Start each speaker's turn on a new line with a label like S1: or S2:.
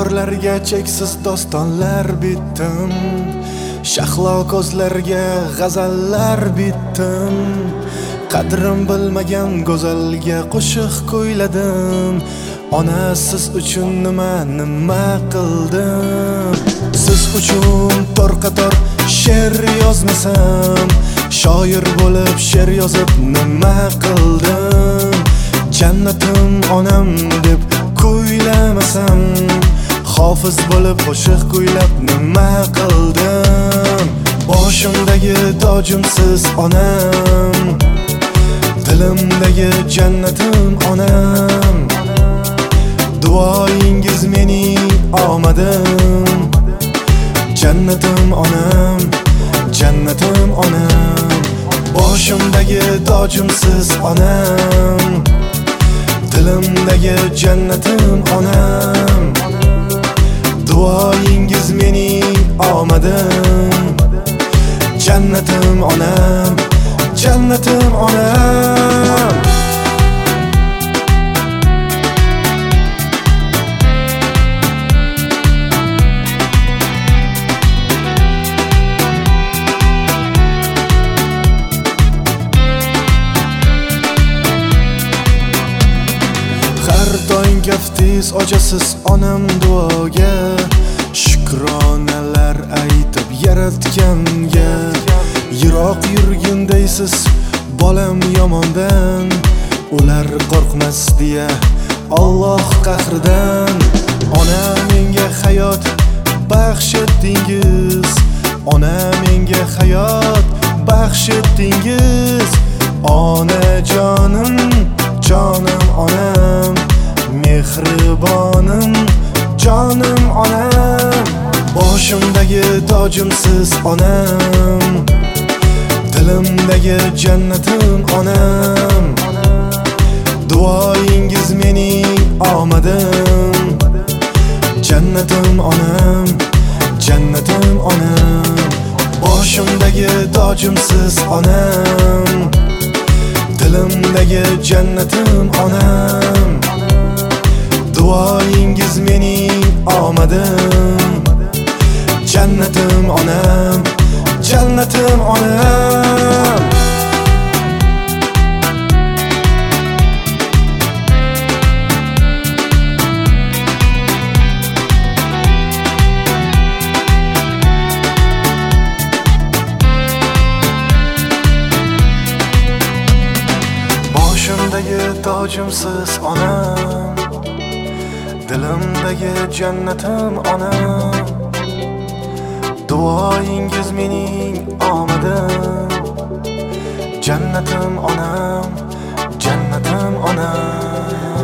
S1: Diyorlarga cheksiz dostonlar bitdim, shahlo ko'zlarga g'azallar bitdim. Qadrim bilmagan go'zalga qo'shiq kuyladim. Ona siz uchun nima qildim? Siz uchun tor-qator she'r yozmasam, shoir bo'lib she'r yozib nima qildim? Jannatim onam deb kuylamasam, hofiz bo'lib qo'shiq kuylab nima qildim? Boshimdagi tojimsiz onam, dilimdagi jannatim onam. Duoyingiz mening omadim, jannatim onam, jannatim onam. Boshimdagi tojimsiz onam, dilimdagi jannatim onam. Duoyingiz mening omadim, jannatim onam, jannatim onam. Har doim kaftiz ochasiz onam duoga, shukronalar aytib yaratganga. Yiroq yurgin deysiz bolam yomondan, ular qo'rqmas deya Alloh qahridan. Ona menga hayot baxsh etdingiz, ona menga hayot baxsh etdingiz. Ona jonim, jonim onam, mehribonim, jonim onam. Boshimdagi tojimsiz onam, dilimdagi jannatim onam. Duoyingiz mening omadim, jannatim onam, jannatim onam. Boshimdagi tojimsiz onam, dilimdagi jannatim onam. Duoyingiz mening omadim, jannatim onam, jannatim onam. Boshimdagi tojimsiz onam, dilimdagi jannatim onam. Duoyingiz mening omadim, jannatim onam, jannatim onam.